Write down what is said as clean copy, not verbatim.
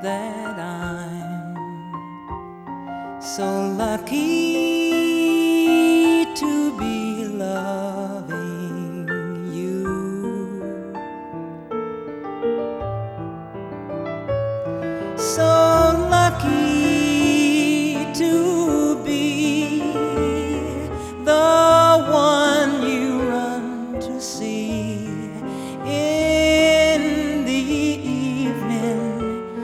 that I'm so lucky to be loving you. So lucky